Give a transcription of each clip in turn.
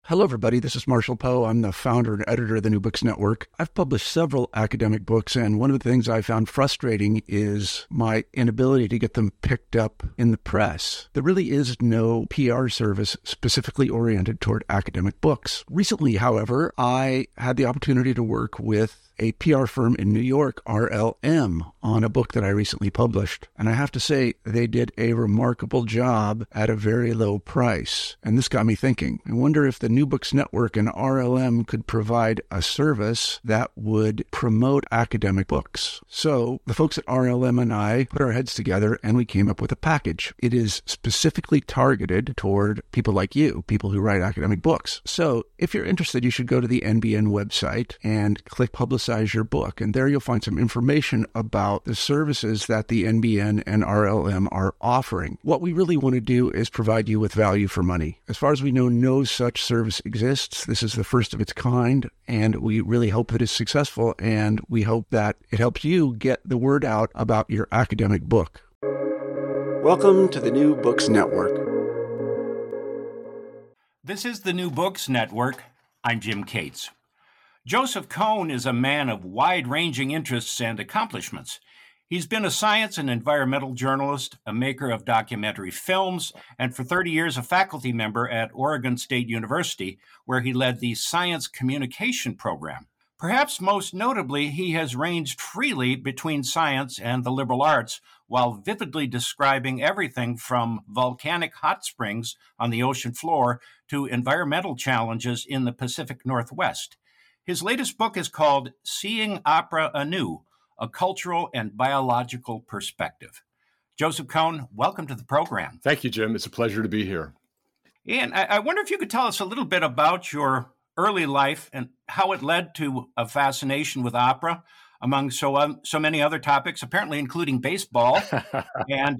Hello, everybody. This is Marshall Poe. I'm the founder and editor of the New Books Network. I've published several academic books, and one of the things I found frustrating is my inability to get them picked up in the press. There really is no PR service specifically oriented toward academic books. Recently, however, I had the opportunity to work with a PR firm in New York, RLM, on a book that I recently published. And I have to say, they did a remarkable job at a very low price. And this got me thinking. I wonder if the New Books Network and RLM could provide a service that would promote academic books. So the folks at RLM and I put our heads together and we came up with a package. It is specifically targeted toward people like you, people who write academic books. So if you're interested, you should go to the NBN website and click Publicize Your Book. And there you'll find some information about the services that the NBN and RLM are offering. What we really want to do is provide you with value for money. As far as we know, no such service exists. This is the first of its kind, and we really hope that it's successful, and we hope that it helps you get the word out about your academic book. Welcome to the New Books Network. This is the New Books Network. I'm Jim Cates. Joseph Cohn is a man of wide-ranging interests and accomplishments. He's been a science and environmental journalist, a maker of documentary films, and for 30 years a faculty member at Oregon State University, where he led the Science Communication Program. Perhaps most notably, he has ranged freely between science and the liberal arts, while vividly describing everything from volcanic hot springs on the ocean floor to environmental challenges in the Pacific Northwest. His latest book is called Seeing Opera Anew, A Cultural and Biological Perspective. Joseph Cohn, welcome to the program. Thank you, Jim. It's a pleasure to be here. And I wonder if you could tell us a little bit about your early life and how it led to a fascination with opera, among so many other topics, apparently including baseball, and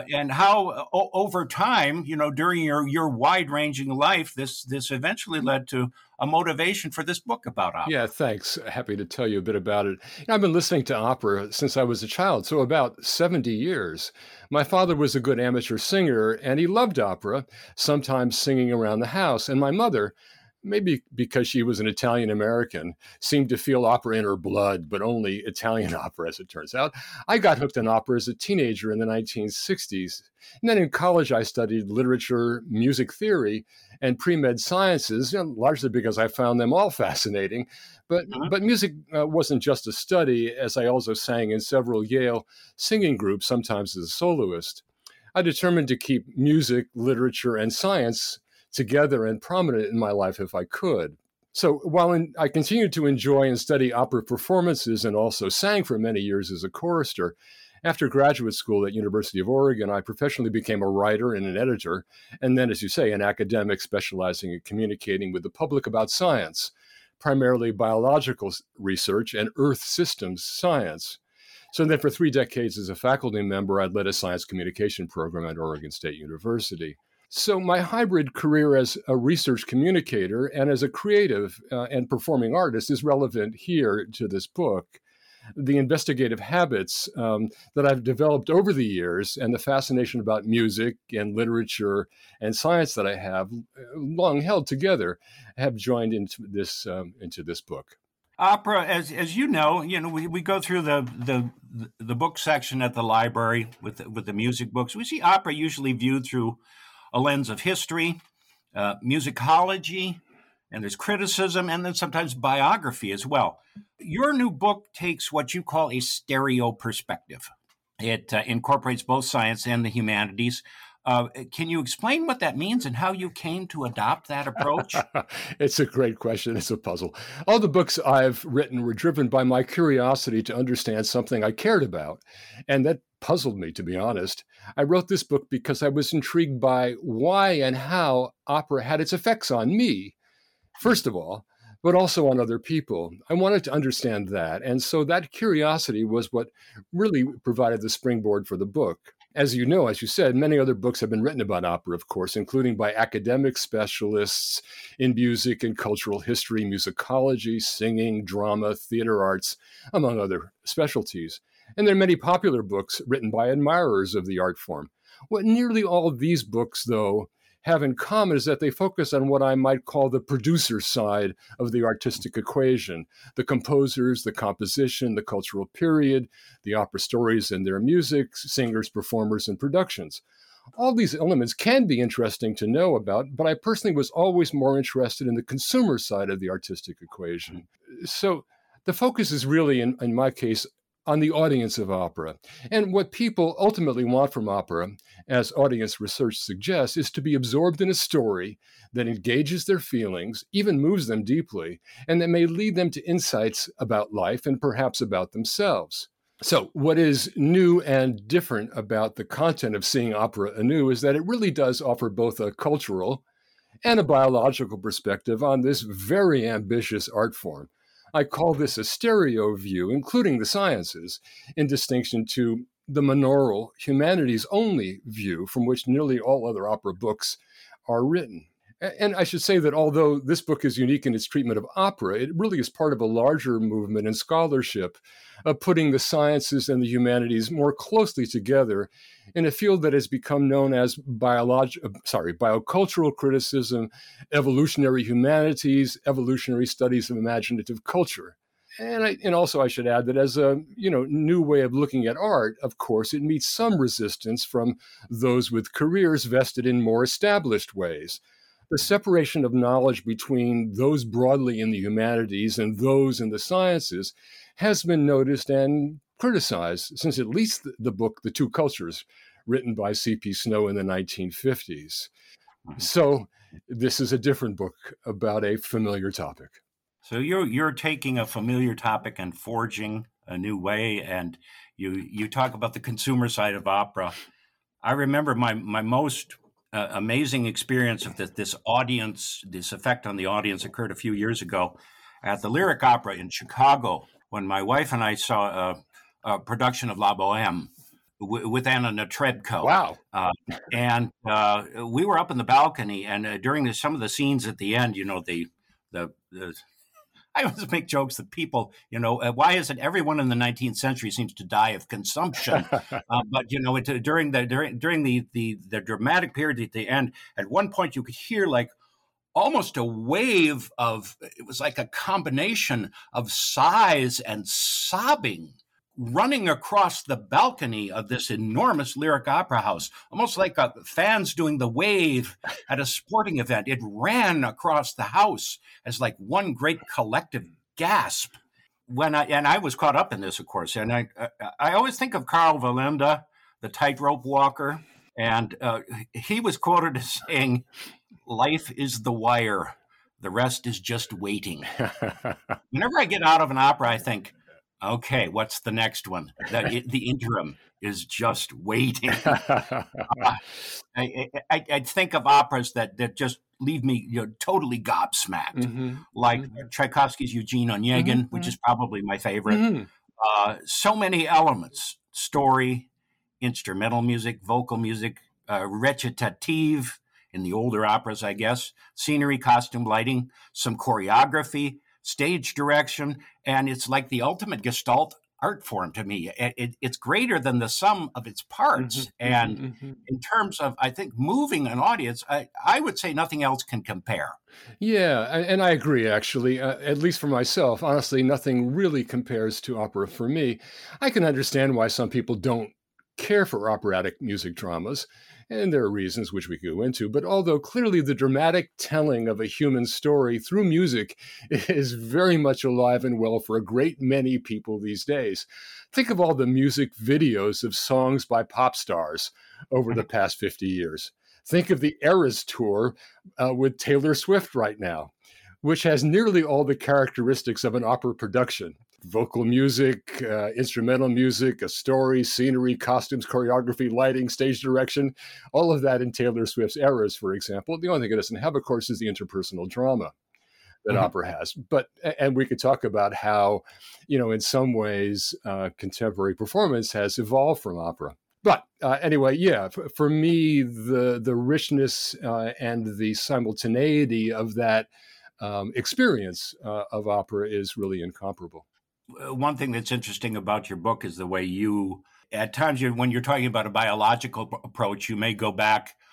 how over time, during your wide-ranging life, this eventually led to a motivation for this book about opera. Yeah, thanks. Happy to tell you a bit about it. I've been listening to opera since I was a child, so about 70 years. My father was a good amateur singer, and he loved opera, sometimes singing around the house. And my mother, maybe because she was an Italian-American, seemed to feel opera in her blood, but only Italian opera, as it turns out. I got hooked on opera as a teenager in the 1960s. And then in college, I studied literature, music theory, and pre-med sciences, largely because I found them all fascinating. But music wasn't just a study, as I also sang in several Yale singing groups, sometimes as a soloist. I determined to keep music, literature, and science together and prominent in my life if I could. So while I continued to enjoy and study opera performances and also sang for many years as a chorister, after graduate school at University of Oregon, I professionally became a writer and an editor, and then, as you say, an academic specializing in communicating with the public about science, primarily biological research and Earth systems science. So then for 3 decades as a faculty member, I led a science communication program at Oregon State University. So my hybrid career as a research communicator and as a creative and performing artist is relevant here to this book. The investigative habits that I've developed over the years and the fascination about music and literature and science that I have long held together have joined into this book. Opera, as you know, we go through the book section at the library with the music books. We see opera usually viewed through a lens of history, musicology, and there's criticism, and then sometimes biography as well. Your new book takes what you call a stereo perspective. It incorporates both science and the humanities. Can you explain what that means and how you came to adopt that approach? It's a great question. It's a puzzle. All the books I've written were driven by my curiosity to understand something I cared about, and that puzzled me, to be honest. I wrote this book because I was intrigued by why and how opera had its effects on me, first of all, but also on other people. I wanted to understand that. And so that curiosity was what really provided the springboard for the book. As you know, as you said, many other books have been written about opera, of course, including by academic specialists in music and cultural history, musicology, singing, drama, theater arts, among other specialties. And there are many popular books written by admirers of the art form. Well, nearly all of these books, though, have in common is that they focus on what I might call the producer side of the artistic equation: the composers, the composition, the cultural period, the opera stories and their music, singers, performers, and productions. All these elements can be interesting to know about, but I personally was always more interested in the consumer side of the artistic equation. So the focus is really, in my case, on the audience of opera. And what people ultimately want from opera, as audience research suggests, is to be absorbed in a story that engages their feelings, even moves them deeply, and that may lead them to insights about life and perhaps about themselves. So what is new and different about the content of Seeing Opera Anew is that it really does offer both a cultural and a biological perspective on this very ambitious art form. I call this a stereo view, including the sciences, in distinction to the monaural, humanities-only view from which nearly all other opera books are written. And I should say that although this book is unique in its treatment of opera, it really is part of a larger movement in scholarship of putting the sciences and the humanities more closely together in a field that has become known as biocultural criticism, evolutionary humanities, evolutionary studies of imaginative culture. And also I should add that as a new way of looking at art, of course, it meets some resistance from those with careers vested in more established ways. The separation of knowledge between those broadly in the humanities and those in the sciences has been noticed and criticized since at least the book, The Two Cultures, written by C.P. Snow in the 1950s. So this is a different book about a familiar topic. So you're taking a familiar topic and forging a new way, and you talk about the consumer side of opera. I remember my most amazing experience of this effect on the audience occurred a few years ago at the Lyric Opera in Chicago when my wife and I saw a production of La Bohème with Anna Netrebko. Wow. And we were up in the balcony, and during some of the scenes at the end, the I always make jokes that people, why is it everyone in the 19th century seems to die of consumption? But during the dramatic period at the end, at one point you could hear like almost a wave of, it was like a combination of sighs and sobbing running across the balcony of this enormous Lyric Opera house, almost like fans doing the wave at a sporting event. It ran across the house as like one great collective gasp. I was caught up in this, of course, and I always think of Karl Wallenda, the tightrope walker, and he was quoted as saying, "Life is the wire, the rest is just waiting." Whenever I get out of an opera, I think, okay, what's the next one? The interim is just waiting. I think of operas that just leave me totally gobsmacked, like Tchaikovsky's Eugene Onegin, which is probably my favorite. So many elements: story, instrumental music, vocal music, recitative in the older operas, I guess, scenery, costume, lighting, some choreography, stage direction, and it's like the ultimate Gestalt art form to me. It's greater than the sum of its parts. In terms of, I think, moving an audience, I would say nothing else can compare. Yeah, and I agree, actually. At least for myself, honestly, nothing really compares to opera for me. I can understand why some people don't care for operatic music dramas, and there are reasons which we could go into, but although clearly the dramatic telling of a human story through music is very much alive and well for a great many people these days. Think of all the music videos of songs by pop stars over the past 50 years. Think of the Eras Tour with Taylor Swift right now, which has nearly all the characteristics of an opera production. Vocal music, instrumental music, a story, scenery, costumes, choreography, lighting, stage direction, all of that in Taylor Swift's Eras, for example. The only thing it doesn't have, of course, is the interpersonal drama that opera has. And we could talk about how, in some ways, contemporary performance has evolved from opera. But anyway, yeah, for me, the richness and the simultaneity of that experience of opera is really incomparable. One thing that's interesting about your book is the way you, at times, when you're talking about a biological approach, you may go back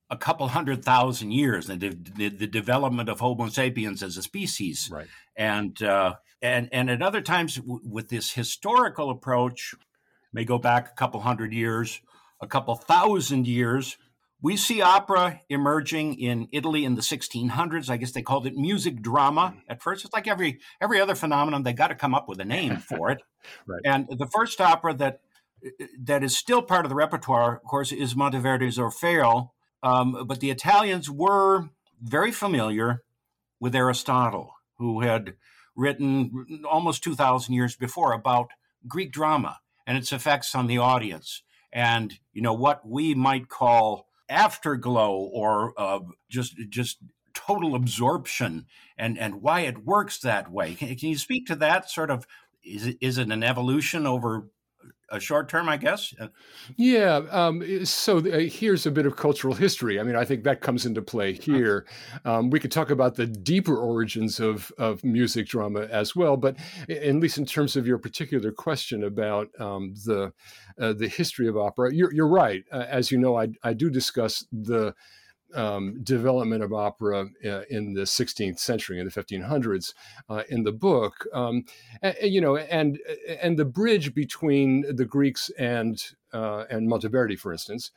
a couple 100,000 years, the development of Homo sapiens as a species. Right. And at other times with this historical approach, may go back a couple 100 years, a couple 1,000 years. We see opera emerging in Italy in the 1600s. I guess they called it music drama at first. It's like every other phenomenon, they got to come up with a name for it. Right. And the first opera that is still part of the repertoire, of course, is Monteverdi's Orfeo. But the Italians were very familiar with Aristotle, who had written almost 2,000 years before about Greek drama and its effects on the audience. And, what we might call afterglow or just total absorption and why it works that way. Can you speak to that sort of, is it an evolution over a short term, I guess? Yeah. So here's a bit of cultural history. I mean, I think that comes into play here. We could talk about the deeper origins of music drama as well, but at least in terms of your particular question about the history of opera, you're right. As you know, I do discuss the development of opera in the 16th century, in the 1500s, in the book, and the bridge between the Greeks and Monteverdi, for instance.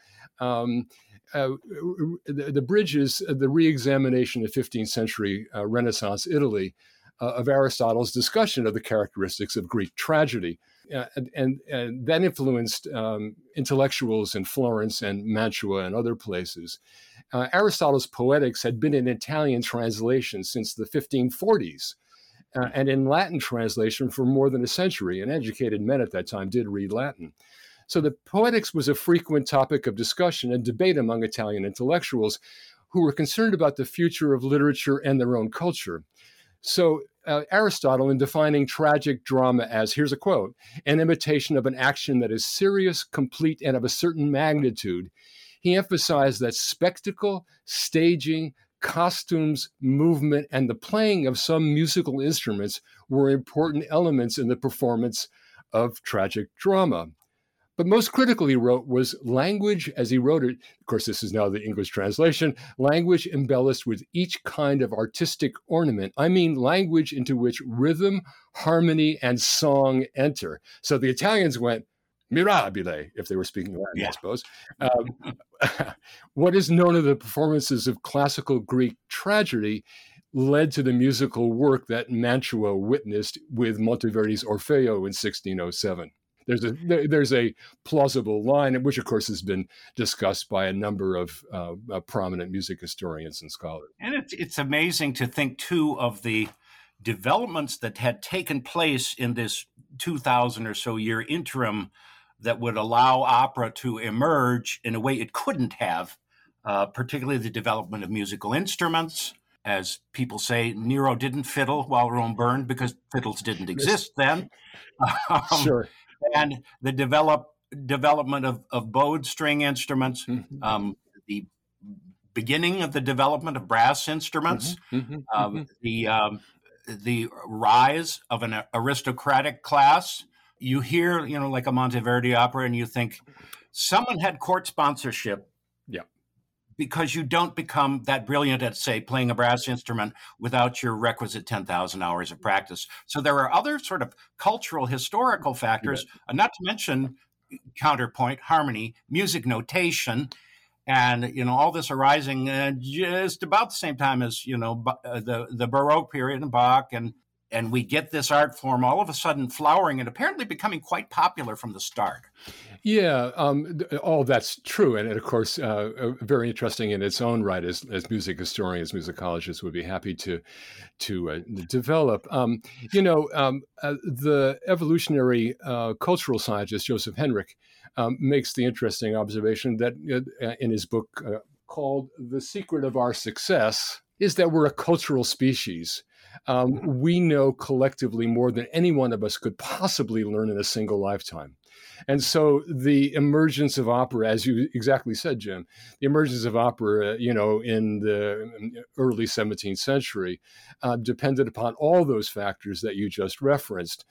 The bridge is the re-examination of 15th century Renaissance Italy of Aristotle's discussion of the characteristics of Greek tragedy. And that influenced intellectuals in Florence and Mantua and other places. Aristotle's Poetics had been in Italian translation since the 1540s and in Latin translation for more than a century, and educated men at that time did read Latin. So the Poetics was a frequent topic of discussion and debate among Italian intellectuals who were concerned about the future of literature and their own culture. So Aristotle, in defining tragic drama as, here's a quote, an imitation of an action that is serious, complete, and of a certain magnitude, he emphasized that spectacle, staging, costumes, movement, and the playing of some musical instruments were important elements in the performance of tragic drama. But most critical, he wrote, was language, as he wrote it, of course, this is now the English translation, language embellished with each kind of artistic ornament. I mean, language into which rhythm, harmony, and song enter. So the Italians went, mirabile, if they were speaking Latin, I suppose. What is known of the performances of classical Greek tragedy led to the musical work that Mantua witnessed with Monteverdi's Orfeo in 1607. There's a plausible line, which of course has been discussed by a number of prominent music historians and scholars. And it's amazing to think too of the developments that had taken place in this 2,000 or so year interim that would allow opera to emerge in a way it couldn't have, particularly the development of musical instruments. As people say, Nero didn't fiddle while Rome burned because fiddles didn't exist then. Sure. And the development of bowed string instruments, the beginning of the development of brass instruments, the rise of an aristocratic class. You hear, like a Monteverdi opera, and you think someone had court sponsorship. Yeah. Because you don't become that brilliant at, say, playing a brass instrument without your requisite 10,000 hours of practice. So there are other sort of cultural, historical factors, not to mention counterpoint, harmony, music notation, and, all this arising just about the same time as, the Baroque period and Bach, and we get this art form all of a sudden flowering and apparently becoming quite popular from the start. Yeah, all that's true. And of course, very interesting in its own right, as music historians, musicologists would be happy to develop. The evolutionary cultural scientist, Joseph Henrich, makes the interesting observation that in his book called The Secret of Our Success is that we're a cultural species. We know collectively more than any one of us could possibly learn in a single lifetime. And so the emergence of opera, as you exactly said, Jim, the emergence of opera, in the early 17th century, depended upon all those factors that you just referenced.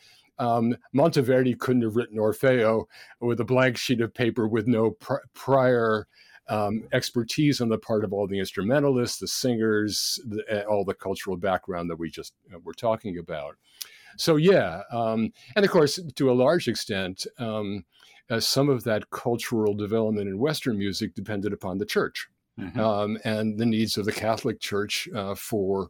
Monteverdi couldn't have written Orfeo with a blank sheet of paper with no prior expertise on the part of all the instrumentalists, the singers, all the cultural background that we just were talking about. So yeah, and of course, to a large extent, some of that cultural development in Western music depended upon the church. Mm-hmm. And the needs of the Catholic Church for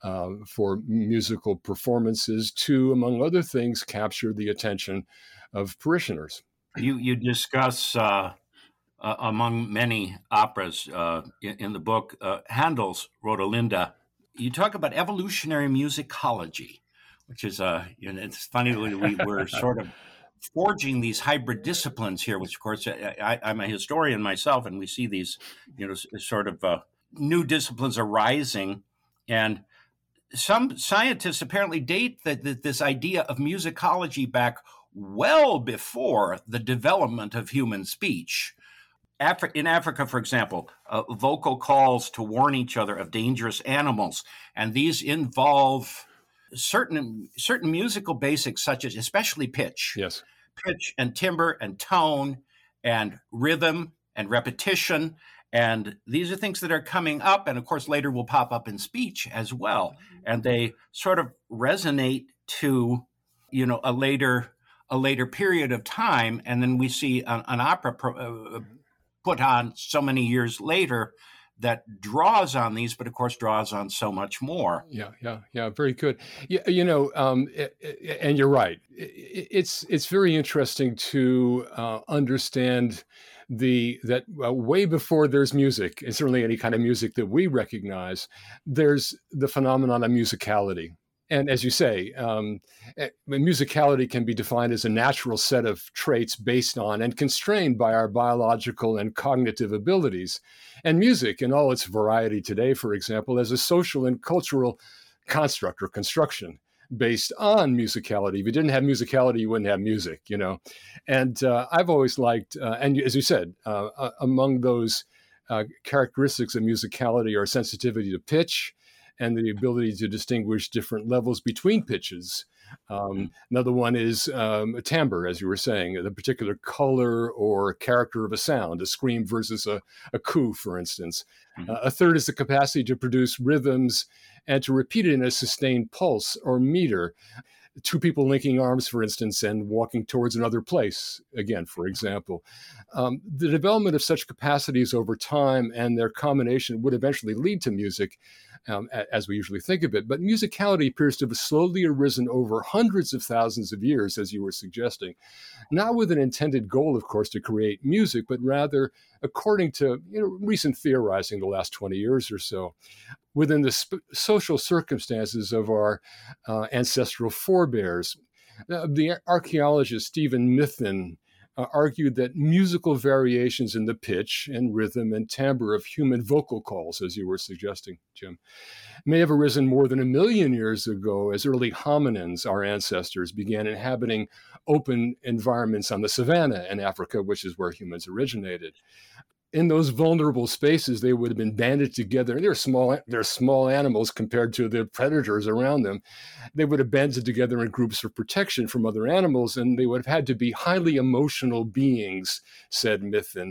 musical performances to, among other things, capture the attention of parishioners. You discuss, among many operas in the book, Handel's Rodolinda. You talk about evolutionary musicology, which is, it's funny that we're sort of forging these hybrid disciplines here, which, of course, I'm a historian myself, and we see these, sort of new disciplines arising. And some scientists apparently date this idea of musicology back well before the development of human speech. In Africa, for example, vocal calls to warn each other of dangerous animals, and these involve certain musical basics, such as especially pitch. Yes. Pitch and timbre and tone and rhythm and repetition. And these are things that are coming up, and of course later will pop up in speech as well. And they sort of resonate to, a later period of time. And then we see an opera put on so many years later that draws on these, but of course draws on so much more. Yeah. Very good. Yeah, and you're right. It's very interesting to understand that way before there's music, and certainly any kind of music that we recognize, there's the phenomenon of musicality. And as you say, musicality can be defined as a natural set of traits based on and constrained by our biological and cognitive abilities. And music, in all its variety today, for example, as a social and cultural construct or construction based on musicality. If you didn't have musicality, you wouldn't have music, And I've always liked, and as you said, among those characteristics of musicality are sensitivity to pitch, and the ability to distinguish different levels between pitches. Another one is timbre, as you were saying, the particular color or character of a sound, a scream versus a coo, for instance. Mm-hmm. A third is the capacity to produce rhythms and to repeat it in a sustained pulse or meter. Two people linking arms, for instance, and walking towards another place, again, for example. The development of such capacities over time and their combination would eventually lead to music, as we usually think of it. But musicality appears to have slowly arisen over hundreds of thousands of years, as you were suggesting, not with an intended goal, of course, to create music, but rather according to recent theorizing the last 20 years or so, within the social circumstances of our ancestral forebears. The archaeologist Stephen Mithin argued that musical variations in the pitch and rhythm and timbre of human vocal calls, as you were suggesting, Jim, may have arisen more than 1 million years ago as early hominins, our ancestors, began inhabiting open environments on the savanna in Africa, which is where humans originated. In those vulnerable spaces, they would have been banded together. And they're small animals compared to the predators around them. They would have banded together in groups for protection from other animals, and they would have had to be highly emotional beings, said Mithin,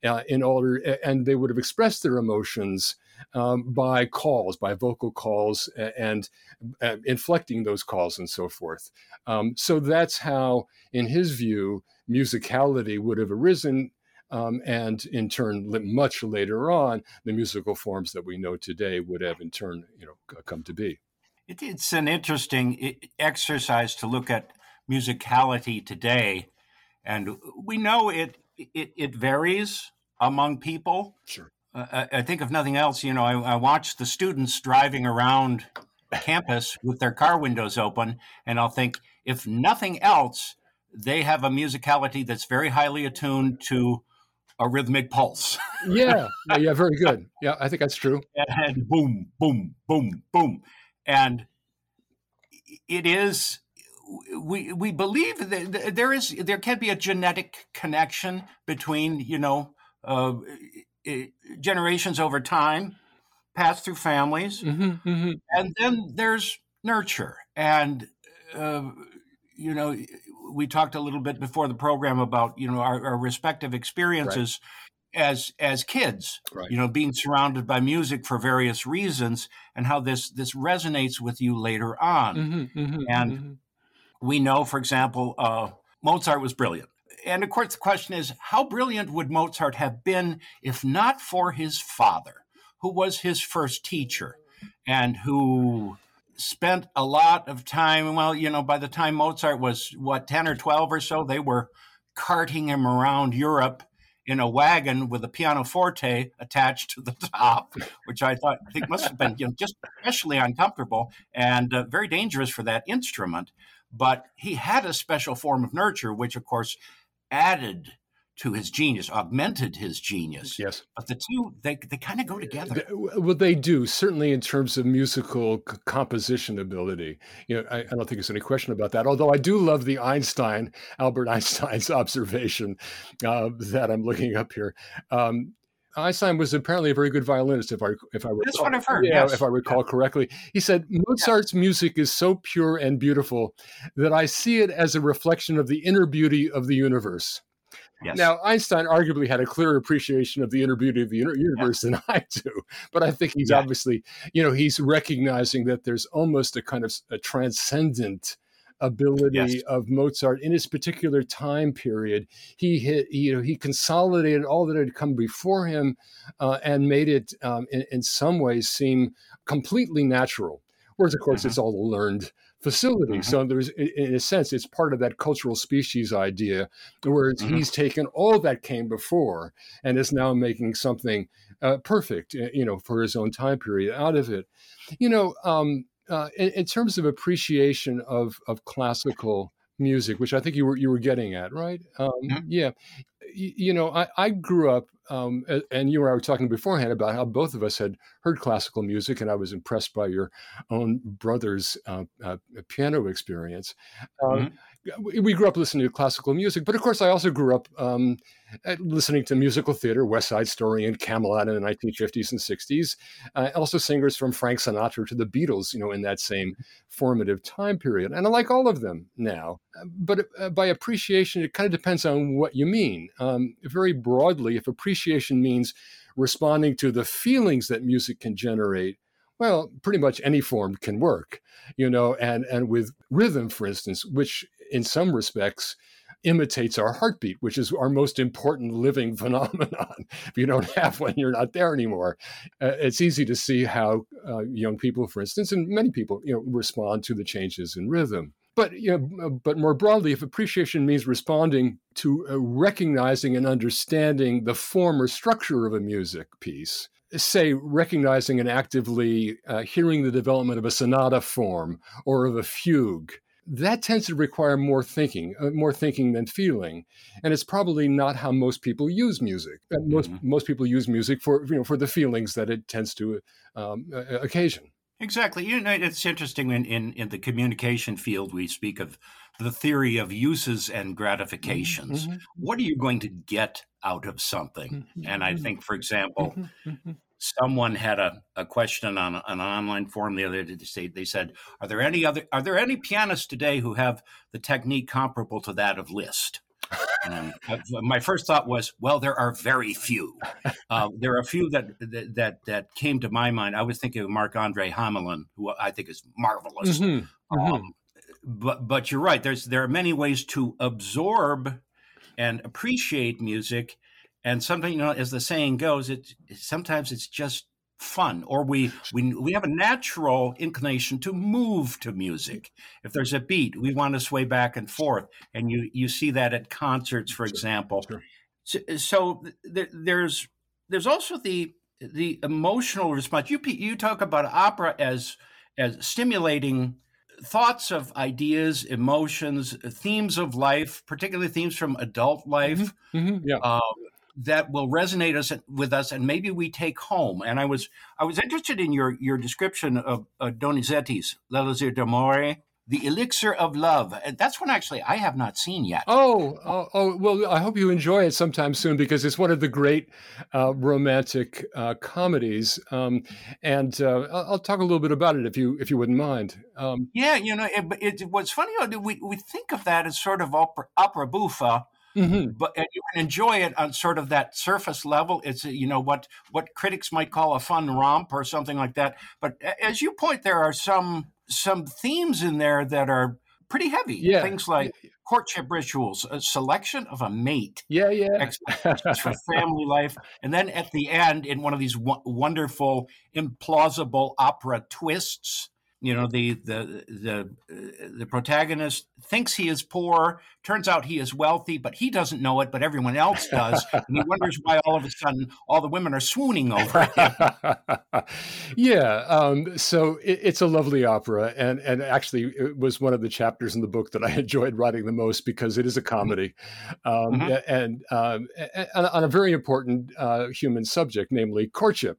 and they would have expressed their emotions by vocal calls, and inflecting those calls and so forth. So that's how, in his view, musicality would have arisen. And in turn, much later on, the musical forms that we know today would have in turn, come to be. It's an interesting exercise to look at musicality today, and we know it varies among people. Sure. I think if nothing else, I watch the students driving around campus with their car windows open, and I'll think, if nothing else, they have a musicality that's very highly attuned to a rhythmic pulse. Yeah, very good. Yeah, I think that's true. And boom, boom, boom, boom. And it is, we believe that there can be a genetic connection between, generations over time, passed through families. Mm-hmm, mm-hmm. And then there's nurture. And, we talked a little bit before the program about, our respective experiences. as kids, Right. being surrounded by music for various reasons, and how this resonates with you later on. And we know, for example, Mozart was brilliant. And of course, the question is, how brilliant would Mozart have been if not for his father, who was his first teacher and who spent a lot of time? Well, by the time Mozart was, 10 or 12 or so, they were carting him around Europe in a wagon with a pianoforte attached to the top, which I think must have been just especially uncomfortable and very dangerous for that instrument. But he had a special form of nurture, which, of course, added to his genius, augmented his genius. Yes. But the two, they kind of go together. Well, they do, certainly in terms of musical composition ability. I don't think there's any question about that. Although I do love the Albert Einstein's observation that I'm looking up here. Einstein was apparently a very good violinist, if I recall. That's what I've heard. Yeah, yes. If I recall correctly. He said, Mozart's music is so pure and beautiful that I see it as a reflection of the inner beauty of the universe. Yes. Now, Einstein arguably had a clearer appreciation of the inner beauty of the universe than I do. But I think he's obviously, he's recognizing that there's almost a kind of a transcendent ability of Mozart in his particular time period. He consolidated all that had come before him and made it in some ways seem completely natural. Whereas, of course, it's all a learned facility. So there's, in a sense, it's part of that cultural species idea, whereas he's taken all that came before and is now making something perfect, for his own time period out of it. In terms of appreciation of classical music, which I think you were getting at, right? Yeah. I grew up, and you and I were talking beforehand about how both of us had heard classical music, and I was impressed by your own brother's piano experience. We grew up listening to classical music, but of course I also grew up listening to musical theater, West Side Story and Camelot in the 1950s and 60s. Also singers from Frank Sinatra to the Beatles, in that same formative time period. And I like all of them now. But by appreciation, it kind of depends on what you mean. Very broadly, if appreciation means responding to the feelings that music can generate, well, pretty much any form can work, and with rhythm, for instance, which in some respects imitates our heartbeat, which is our most important living phenomenon. If you don't have one, you're not there anymore. It's easy to see how young people, for instance, and many people, respond to the changes in rhythm. But but more broadly, if appreciation means responding to recognizing and understanding the form or structure of a music piece, say recognizing and actively hearing the development of a sonata form or of a fugue, that tends to require more thinking than feeling, and it's probably not how most people use music. Most people use music for the feelings that it tends to occasion. Exactly. It's interesting in the communication field, we speak of the theory of uses and gratifications. What are you going to get out of something? And I think, for example, someone had a question on an online forum the other day. They said, are there any pianists today who have the technique comparable to that of Liszt? And my first thought was, well, there are very few. There are a few that came to my mind. I was thinking of Marc-Andre Hamelin, who I think is marvelous. But you're right. There are many ways to absorb and appreciate music, and something, as the saying goes, sometimes it's just fun, or we have a natural inclination to move to music. If there's a beat, we want to sway back and forth, and you see that at concerts, for example. So there's also the emotional response. You talk about opera as stimulating thoughts of ideas, emotions, themes of life, particularly themes from adult life. That will resonate with us, and maybe we take home. And I was interested in your description of Donizetti's L'Elixir d'Amore, The Elixir of Love. And that's one actually I have not seen yet. Oh, well, I hope you enjoy it sometime soon, because it's one of the great romantic comedies. And I'll talk a little bit about it if you wouldn't mind. What's funny, we think of that as sort of opera buffa. but and you can enjoy it on sort of that surface level. It's what critics might call a fun romp or something like that. But as you point, there are some themes in there that are pretty heavy. Yeah. Things like courtship rituals, a selection of a mate, Yeah. expectations for family life, and then at the end, in one of these wonderful, implausible opera twists, the protagonist thinks he is poor. Turns out he is wealthy, but he doesn't know it, but everyone else does. And he wonders why all of a sudden all the women are swooning over him. Yeah. So it's a lovely opera. And actually, it was one of the chapters in the book that I enjoyed writing the most because it is a comedy and on a very important human subject, namely courtship.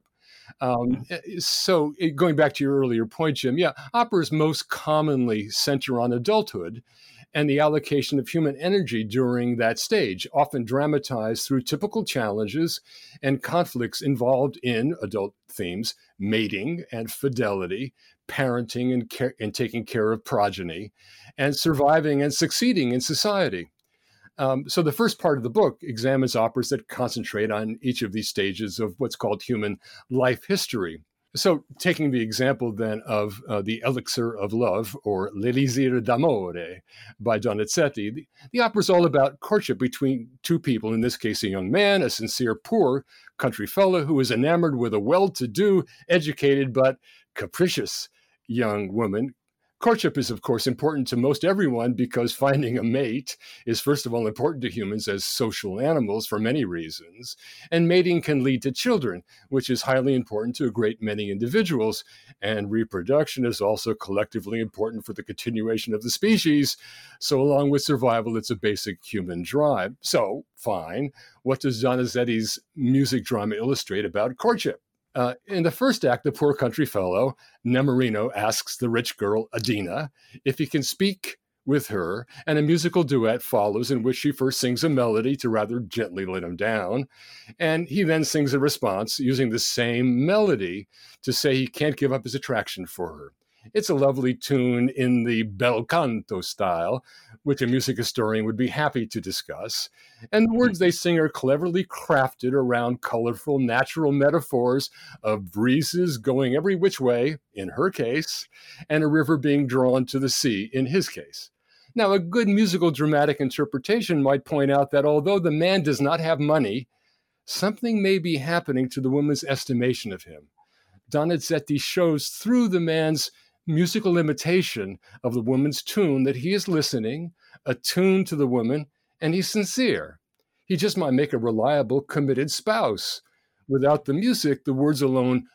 So going back to your earlier point, Jim, operas most commonly center on adulthood and the allocation of human energy during that stage, often dramatized through typical challenges and conflicts involved in adult themes, mating and fidelity, parenting and taking care of progeny, and surviving and succeeding in society. So the first part of the book examines operas that concentrate on each of these stages of what's called human life history. So taking the example then of the Elixir of Love, or L'Elisir d'Amore by Donizetti, the opera is all about courtship between two people, in this case a young man, a sincere poor country fellow who is enamored with a well-to-do, educated, but capricious young woman. Courtship is, of course, important to most everyone because finding a mate is, first of all, important to humans as social animals for many reasons. And mating can lead to children, which is highly important to a great many individuals. And reproduction is also collectively important for the continuation of the species. So along with survival, it's a basic human drive. So, fine. What does Donizetti's music drama illustrate about courtship? In the first act, the poor country fellow, Nemorino, asks the rich girl, Adina, if he can speak with her, and a musical duet follows in which she first sings a melody to rather gently let him down, and he then sings a response using the same melody to say he can't give up his attraction for her. It's a lovely tune in the bel canto style, which a music historian would be happy to discuss. And the words they sing are cleverly crafted around colorful natural metaphors of breezes going every which way, in her case, and a river being drawn to the sea, in his case. Now, a good musical dramatic interpretation might point out that although the man does not have money, something may be happening to the woman's estimation of him. Donizetti shows through the man's musical imitation of the woman's tune that he is listening, attuned to the woman, and he's sincere. He just might make a reliable, committed spouse. Without the music, the words alone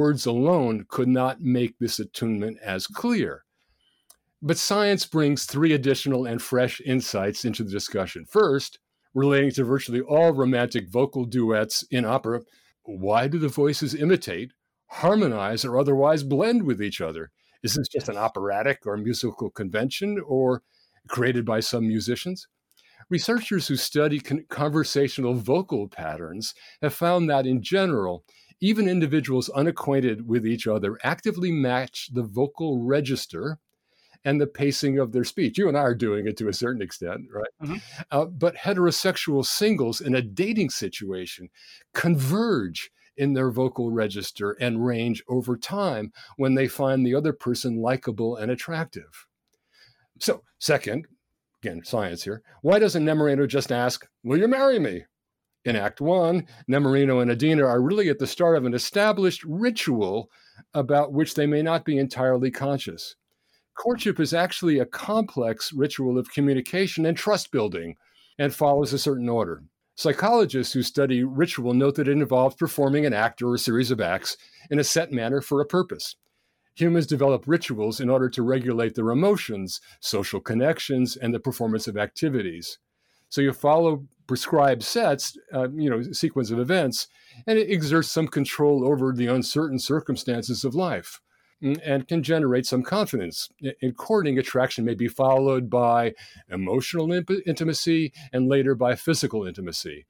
could not make this attunement as clear. But science brings three additional and fresh insights into the discussion. First, relating to virtually all romantic vocal duets in opera, why do the voices imitate, harmonize, or otherwise blend with each other? Is this just an operatic or musical convention or created by some musicians? Researchers who study conversational vocal patterns have found that in general, even individuals unacquainted with each other actively match the vocal register and the pacing of their speech. You and I are doing it to a certain extent, right? But heterosexual singles in a dating situation converge in their vocal register and range over time when they find the other person likable and attractive. So, second, again, science here, why doesn't Nemorino just ask, will you marry me? In Act 1, Nemorino and Adina are really at the start of an established ritual about which they may not be entirely conscious. Courtship is actually a complex ritual of communication and trust building and follows a certain order. Psychologists who study ritual note that it involves performing an act or a series of acts in a set manner for a purpose. Humans develop rituals in order to regulate their emotions, social connections, and the performance of activities. So you follow prescribed sets, sequence of events, and it exerts some control over the uncertain circumstances of life and can generate some confidence. In courting, attraction may be followed by emotional intimacy and later by physical intimacy.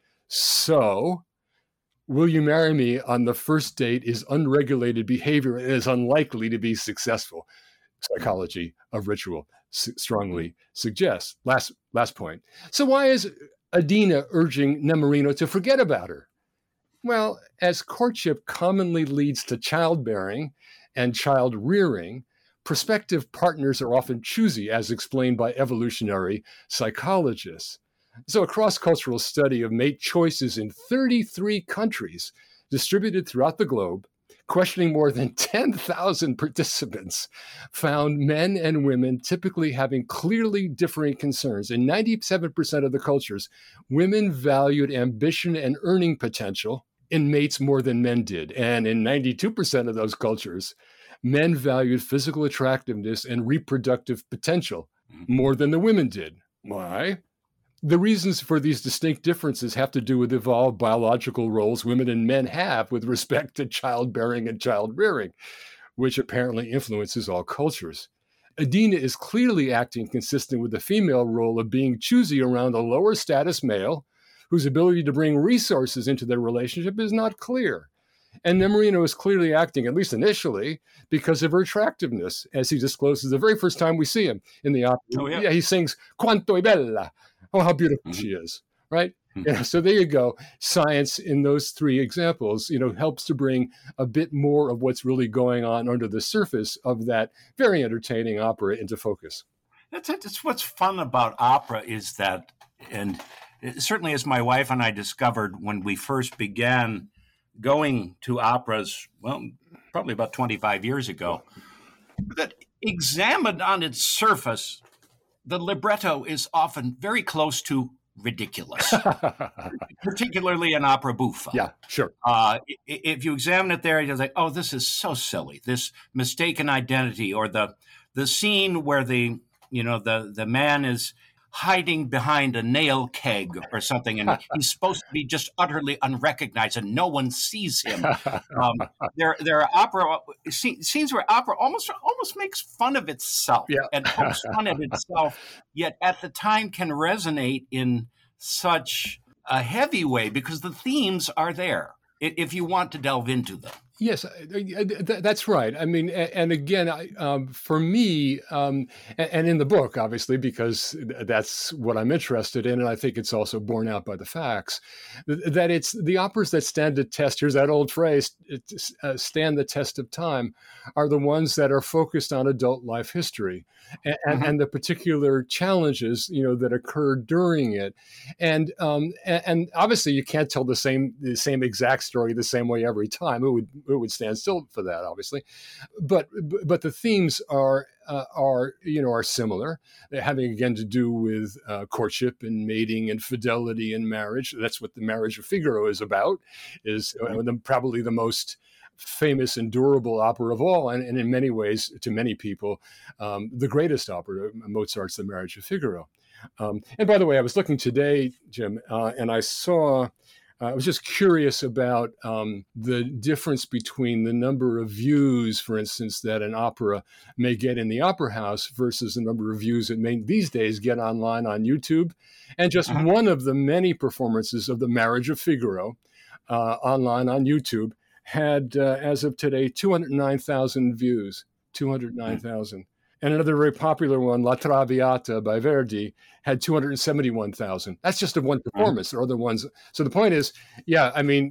So, will you marry me on the first date is unregulated behavior and is unlikely to be successful. Psychology of ritual strongly suggests. Last point. So why is Adina urging Nemorino to forget about her. Well, as courtship commonly leads to childbearing and child rearing, prospective partners are often choosy, as explained by evolutionary psychologists. So, a cross-cultural study of mate choices in 33 countries distributed throughout the globe, questioning more than 10,000 participants, found men and women typically having clearly differing concerns. In 97% of the cultures, women valued ambition and earning potential in mates more than men did. And in 92% of those cultures, men valued physical attractiveness and reproductive potential more than the women did. Why? The reasons for these distinct differences have to do with evolved biological roles women and men have with respect to childbearing and child rearing, which apparently influences all cultures. Adina is clearly acting consistent with the female role of being choosy around a lower status male whose ability to bring resources into their relationship is not clear. And Nemorino is clearly acting, at least initially, because of her attractiveness, as he discloses the very first time we see him in the opera. Oh, yeah. He sings "Quanto è bella." Oh, how beautiful she is, right? Yeah, so there you go. Science in those three examples, helps to bring a bit more of what's really going on under the surface of that very entertaining opera into focus. That's what's fun about opera is that, and certainly as my wife and I discovered when we first began going to operas, well, probably about 25 years ago, that examined on its surface, the libretto is often very close to ridiculous, particularly in opera buffa. Yeah, sure. If you examine it there, you're like, oh, this is so silly. This mistaken identity, or the scene where the man is hiding behind a nail keg or something, and he's supposed to be just utterly unrecognized, and no one sees him. There are opera scenes where opera almost makes fun of itself and pokes fun at itself, yet at the time can resonate in such a heavy way because the themes are there if you want to delve into them. Yes, that's right. I mean, and again, for me, and in the book, obviously, because that's what I'm interested in, and I think it's also borne out by the facts, that it's the operas that stand the test, here's that old phrase, stand the test of time, are the ones that are focused on adult life history and the particular challenges, that occur during it. And obviously, you can't tell the same exact story the same way every time. It would stand still for that, obviously, but the themes are similar. They're having again to do with courtship and mating and fidelity and marriage. That's what The Marriage of Figaro is about. Is probably the most famous and durable opera of all, and in many ways, to many people, the greatest opera, Mozart's The Marriage of Figaro. And by the way, I was looking today, Jim, and I saw. I was just curious about the difference between the number of views, for instance, that an opera may get in the opera house versus the number of views it may these days get online on YouTube. And just one of the many performances of The Marriage of Figaro online on YouTube had, as of today, 209,000 views, 209,000. And another very popular one, La Traviata by Verdi, had 271,000. That's just of one performance. There are other ones. So the point is, I mean,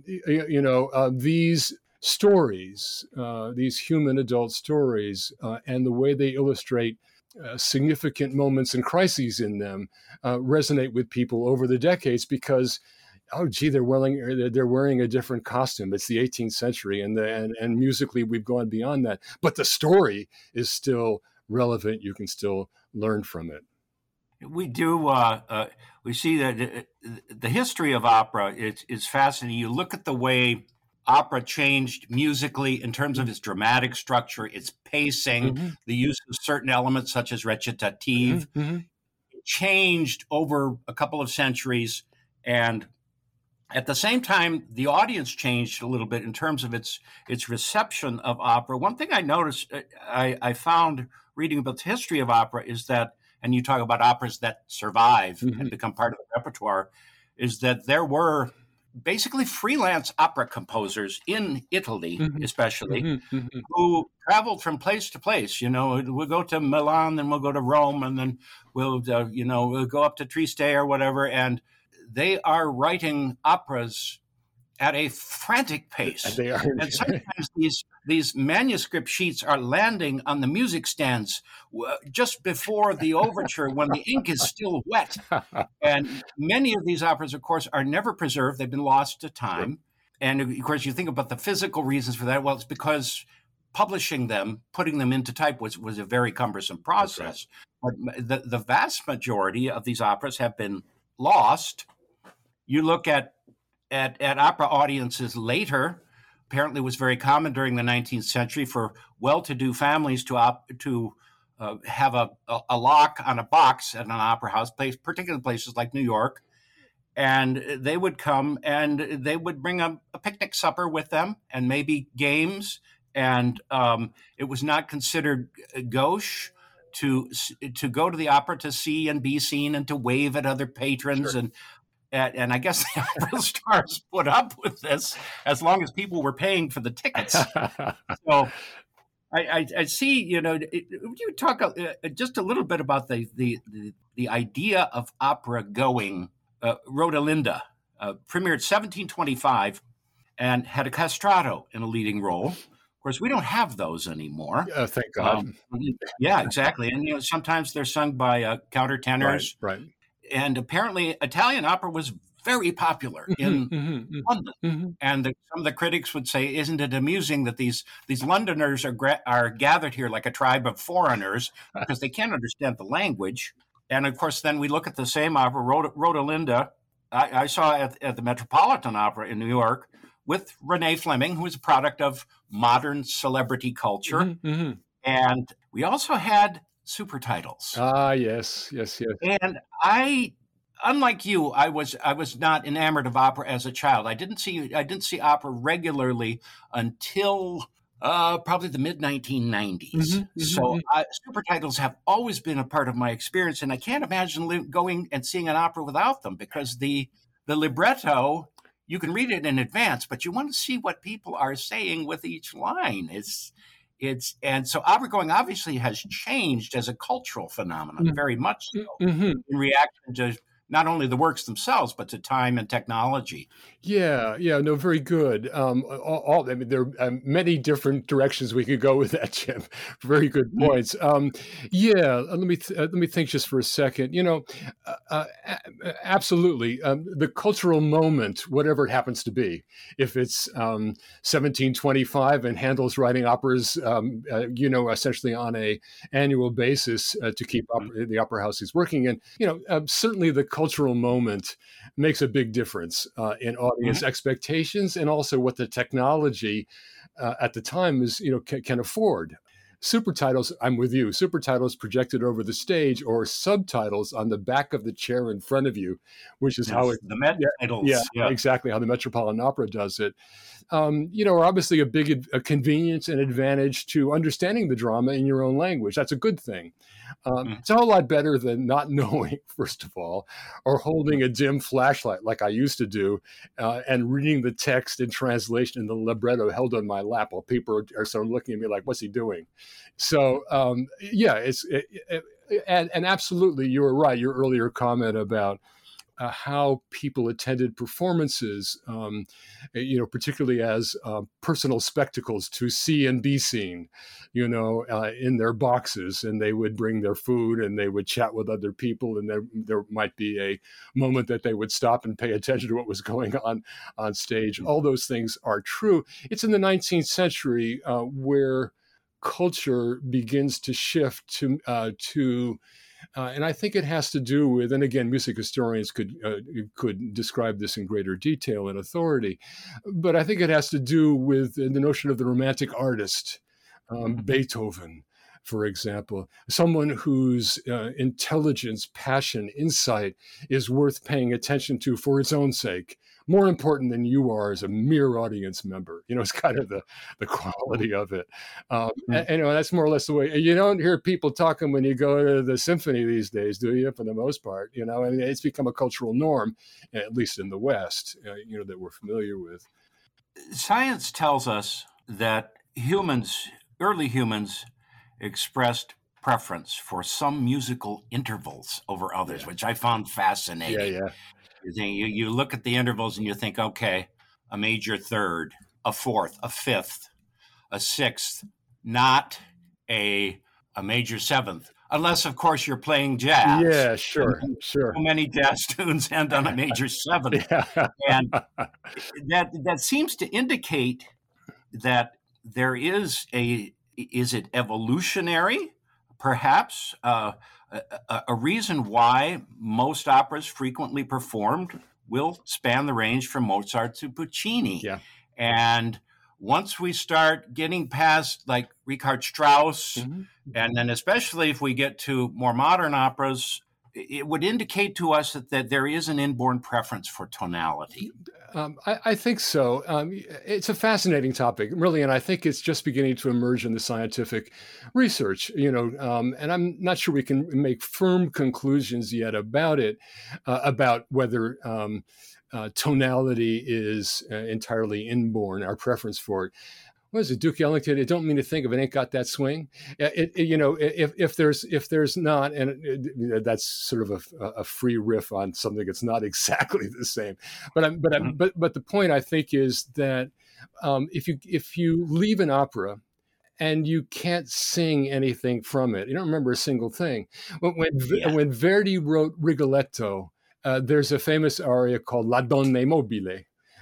these stories, these human adult stories, and the way they illustrate significant moments and crises in them resonate with people over the decades because, oh, gee, they're wearing a different costume. It's the 18th century, and musically we've gone beyond that. But the story is still relevant. You can still learn from it. We do. We see that the history of opera is fascinating. You look at the way opera changed musically in terms of its dramatic structure, its pacing, the use of certain elements such as recitative. It changed over a couple of centuries, and at the same time, the audience changed a little bit in terms of its reception of opera. One thing I noticed, I found reading about the history of opera is that, and you talk about operas that survive and become part of the repertoire, is that there were basically freelance opera composers in Italy, especially, who traveled from place to place. We'll go to Milan, then we'll go to Rome, and then we'll go up to Trieste or whatever. And they are writing operas at a frantic pace. They are. And sometimes these manuscript sheets are landing on the music stands just before the overture when the ink is still wet. And many of these operas, of course, are never preserved. They've been lost to time. And of course, you think about the physical reasons for that. Well, it's because publishing them, putting them into type was a very cumbersome process. But the vast majority of these operas have been lost. You look at opera audiences later. Apparently, it was very common during the 19th century for well-to-do families to have a lock on a box at an opera house, particularly places like New York, and they would come and they would bring a picnic supper with them and maybe games. And it was not considered gauche to go to the opera to see and be seen and to wave at other patrons. Sure. And I guess the opera stars put up with this as long as people were paying for the tickets. So I see, you talk just a little bit about the idea of opera going. Rodelinda premiered 1725 and had a castrato in a leading role. Of course, we don't have those anymore. Thank God. Yeah, exactly. And sometimes they're sung by countertenors. Right. And apparently, Italian opera was very popular in London. Mm-hmm. And some of the critics would say, "Isn't it amusing that these Londoners are gathered here like a tribe of foreigners because they can't understand the language?" And of course, then we look at the same opera, Rodelinda. I saw at the Metropolitan Opera in New York with Renee Fleming, who is a product of modern celebrity culture. Mm-hmm. And we also had super titles. Yes. And unlike you, I was not enamored of opera as a child. I didn't see opera regularly until probably the mid 1990s. Mm-hmm. So super titles have always been a part of my experience, and I can't imagine going and seeing an opera without them because the libretto, you can read it in advance, but you want to see what people are saying with each line. And so opera going obviously has changed as a cultural phenomenon, very much so, in reaction to not only the works themselves, but to time and technology. Yeah, no, very good. There are many different directions we could go with that, Jim. Very good points. Let me think just for a second. Absolutely, the cultural moment, whatever it happens to be, if it's 1725 and Handel's writing operas, essentially on a annual basis to keep the opera house he's working in. Certainly the cultural moment makes a big difference in audience expectations and also what the technology at the time is, can afford. Super titles, I'm with you. Super titles projected over the stage or subtitles on the back of the chair in front of you, which is how the Met titles. Yeah, exactly how the Metropolitan Opera does it. Are obviously a convenience and advantage to understanding the drama in your own language. That's a good thing. It's a whole lot better than not knowing, first of all, or holding a dim flashlight like I used to do and reading the text in translation in the libretto held on my lap while people are sort of looking at me like, what's he doing? So, and absolutely, you were right. Your earlier comment about how people attended performances, particularly as personal spectacles to see and be seen, in their boxes, and they would bring their food and they would chat with other people, and there might be a moment that they would stop and pay attention to what was going on stage. All those things are true. It's in the 19th century where culture begins to shift to and I think it has to do with, and again, music historians could describe this in greater detail and authority, but I think it has to do with the notion of the romantic artist, Beethoven, for example, someone whose intelligence, passion, insight is worth paying attention to for its own sake, more important than you are as a mere audience member. It's kind of the quality of it. And that's more or less the way. You don't hear people talking when you go to the symphony these days, do you? For the most part, it's become a cultural norm, at least in the West, that we're familiar with. Science tells us that early humans, expressed preference for some musical intervals over others, which I found fascinating. Yeah. You look at the intervals and you think, okay, a major third, a fourth, a fifth, a sixth, not a major seventh. Unless, of course, you're playing jazz. Yeah, sure. So many jazz tunes end on a major seventh. Yeah. And that seems to indicate that there is it evolutionary, perhaps, a reason why most operas frequently performed will span the range from Mozart to Puccini. Yeah. And once we start getting past like Richard Strauss, and then especially if we get to more modern operas, it would indicate to us that there is an inborn preference for tonality. I think so. It's a fascinating topic, really, and I think it's just beginning to emerge in the scientific research, and I'm not sure we can make firm conclusions yet about it, about whether tonality is entirely inborn, our preference for it. What is it, Duke Ellington? It don't mean to think of it ain't got that swing. If there's not, and that's sort of a free riff on something that's not exactly the same. But the point I think is that if you leave an opera and you can't sing anything from it, you don't remember a single thing. When Verdi wrote Rigoletto, there's a famous aria called La Donna Mobile.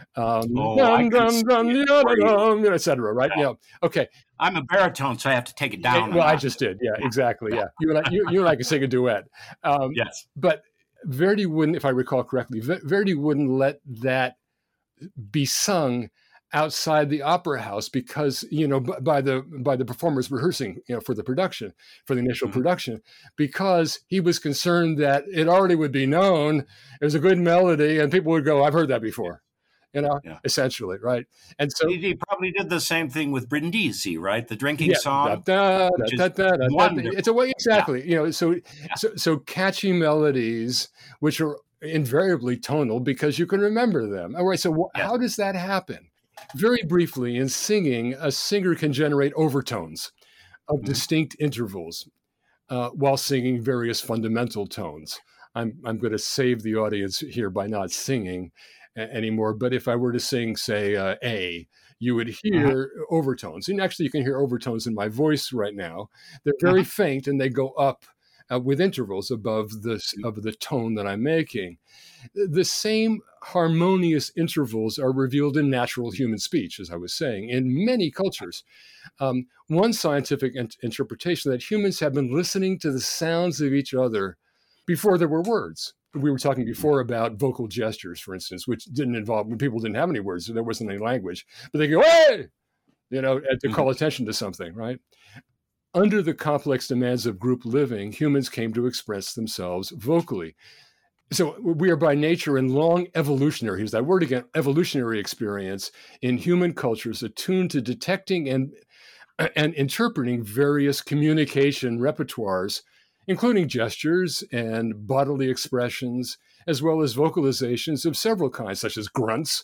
Etc. Right? Yeah. Okay. I'm a baritone, so I have to take it down. Well, I just did. Yeah, exactly. Yeah. You and I can sing a duet. Yes. But Verdi wouldn't, if I recall correctly, Verdi wouldn't let that be sung outside the opera house because, by the performers rehearsing, for the production, for the initial production, because he was concerned that it already would be known. It was a good melody and people would go, I've heard that before. Essentially, right? And so he probably did the same thing with Brindisi, right? The drinking song. It's a way, exactly. Yeah. So catchy melodies, which are invariably tonal because you can remember them. All right. So how does that happen? Very briefly, in singing, a singer can generate overtones of distinct intervals while singing various fundamental tones. I'm going to save the audience here by not singing anymore. But if I were to sing, say, A, you would hear overtones. And actually, you can hear overtones in my voice right now. They're very faint and they go up with intervals above of the tone that I'm making. The same harmonious intervals are revealed in natural human speech, as I was saying, in many cultures. One scientific interpretation that humans have been listening to the sounds of each other before there were words. We were talking before about vocal gestures, for instance, which didn't involve, when people didn't have any words, so there wasn't any language, but they go, hey, to call attention to something, right? Under the complex demands of group living, humans came to express themselves vocally. So we are by nature in long evolutionary, here's that word again, evolutionary experience in human cultures attuned to detecting and interpreting various communication repertoires, including gestures and bodily expressions, as well as vocalizations of several kinds, such as grunts.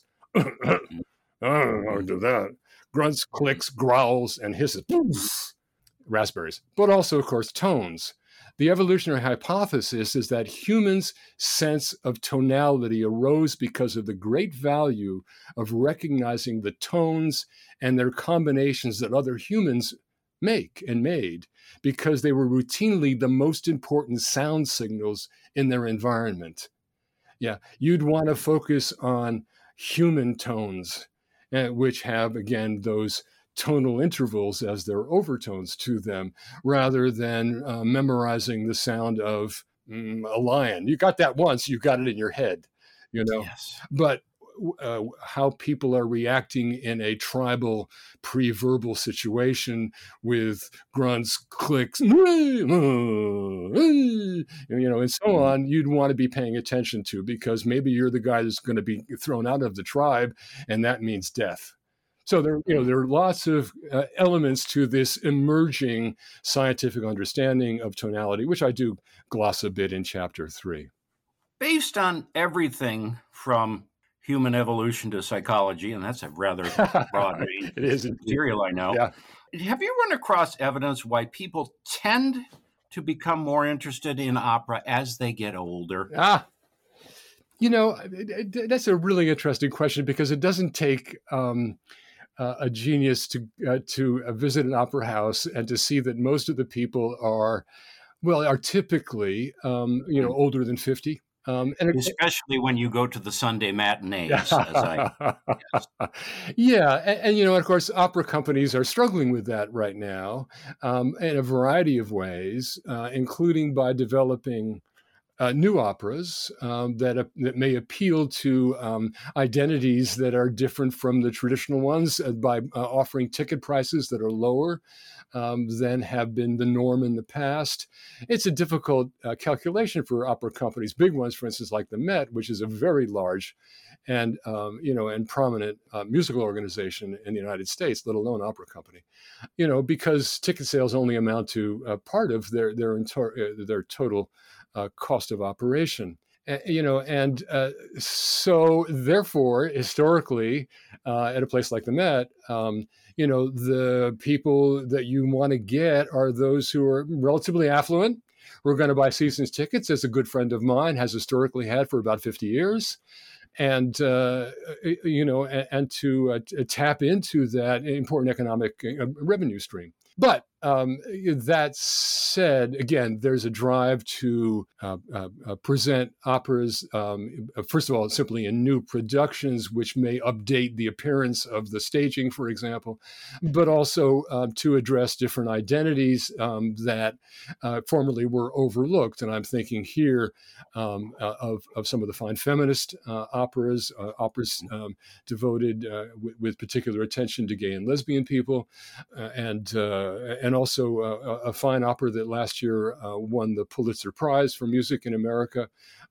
I'll do that. Grunts, clicks, growls, and hisses. Raspberries. But also, of course, tones. The evolutionary hypothesis is that humans' sense of tonality arose because of the great value of recognizing the tones and their combinations that other humans make and made, because they were routinely the most important sound signals in their environment. Yeah, you'd want to focus on human tones, which have, again, those tonal intervals as their overtones to them, rather than memorizing the sound of a lion. You got that once, you got it in your head, Yes. But how people are reacting in a tribal pre-verbal situation with grunts, clicks, and so on, you'd want to be paying attention to, because maybe you're the guy that's going to be thrown out of the tribe, and that means death. So there are lots of elements to this emerging scientific understanding of tonality, which I do gloss a bit in chapter 3. Based on everything from human evolution to psychology, and that's a rather broad range of material, I know. Yeah. Have you run across evidence why people tend to become more interested in opera as they get older? That's a really interesting question because it doesn't take a genius to visit an opera house and to see that most of the people are typically older than 50. Especially when you go to the Sunday matinees, as I yes. Yeah, and of course, opera companies are struggling with that right now in a variety of ways, including by developing new operas that may appeal to identities that are different from the traditional ones by offering ticket prices that are lower than have been the norm in the past. It's a difficult calculation for opera companies, big ones, for instance, like the Met, which is a very large and prominent musical organization in the United States, let alone opera company. Because ticket sales only amount to part of their total cost of operation. So therefore, historically, at a place like the Met, the people that you want to get are those who are relatively affluent. We're going to buy seasons tickets, as a good friend of mine has historically had for about 50 years. And to tap into that important economic revenue stream. But that said, again, there's a drive to present operas, first of all, simply in new productions, which may update the appearance of the staging, for example, but also to address different identities that formerly were overlooked. And I'm thinking here of some of the fine feminist operas devoted with particular attention to gay and lesbian people, and also a fine opera that last year won the Pulitzer Prize for Music in America.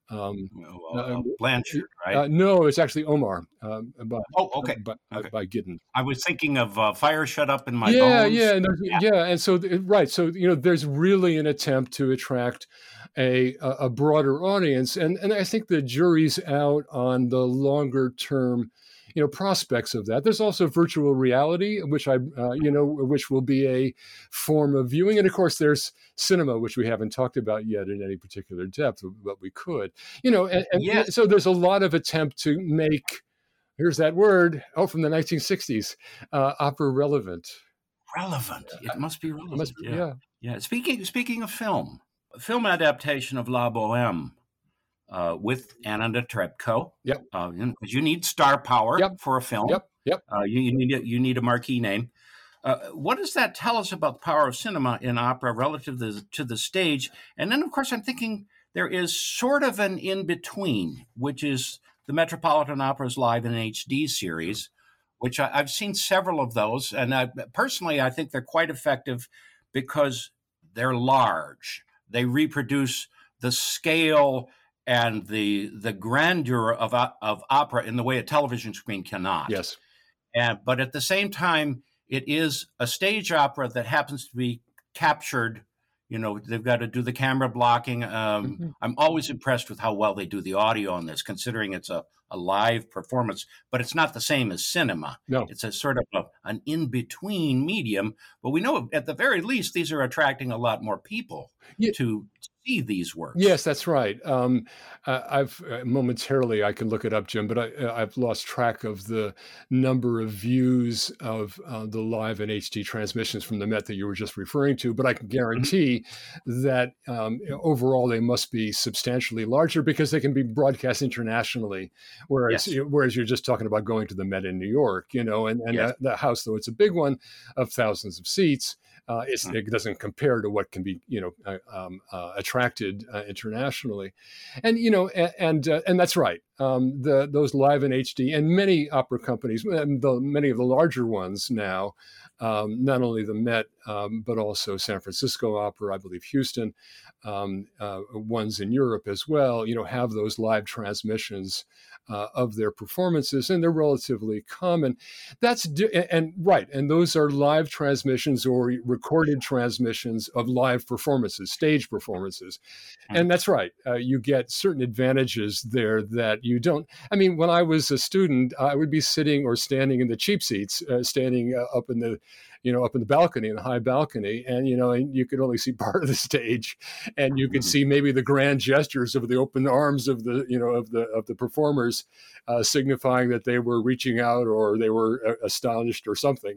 Blanchard, right? No, it's actually Omar. Okay. By Giddens. I was thinking of Fire Shut Up in My Bones. Yeah. And so, right. So, there's really an attempt to attract a broader audience. And I think the jury's out on the longer term prospects of that. There's also virtual reality, which which will be a form of viewing. And of course, there's cinema, which we haven't talked about yet in any particular depth, but we could, so there's a lot of attempt to make, here's that word, from the 1960s, opera relevant. Relevant. It must be relevant. Yeah. Speaking of film adaptation of La Boheme, with Anna Netrebko. Yep. Because you need star power for a film. Yep. You need a marquee name. What does that tell us about the power of cinema in opera relative to the stage? And then, of course, I'm thinking there is sort of an in-between, which is the Metropolitan Opera's Live in HD series, which I've seen several of those. And personally, I think they're quite effective because they're large. They reproduce the scale and the grandeur of opera in the way a television screen cannot. Yes. But at the same time, it is a stage opera that happens to be captured. They've got to do the camera blocking. I'm always impressed with how well they do the audio on this, considering it's a live performance. But it's not the same as cinema. No. It's a sort of an in-between medium. But we know at the very least, these are attracting a lot more people to see these works. Yes, that's right. I've momentarily, I can look it up, Jim, but I've lost track of the number of views of the live and HD transmissions from the Met that you were just referring to. But I can guarantee that overall they must be substantially larger because they can be broadcast internationally. Whereas you're just talking about going to the Met in New York, and the house, though it's a big one of thousands of seats, it doesn't compare to what can be, attracted internationally, and that's right. Those live in HD and many opera companies, many of the larger ones now, not only the Met, but also San Francisco Opera, I believe Houston, ones in Europe as well, have those live transmissions of their performances, and they're relatively common. And those are live transmissions or recorded transmissions of live performances, stage performances. And that's right. You get certain advantages there that you don't. I mean, when I was a student, I would be sitting or standing in the cheap seats, standing up in the up in the balcony, in the high balcony, and and you could only see part of the stage, and you could see maybe the grand gestures of the open arms of the of the performers, signifying that they were reaching out or they were astonished or something,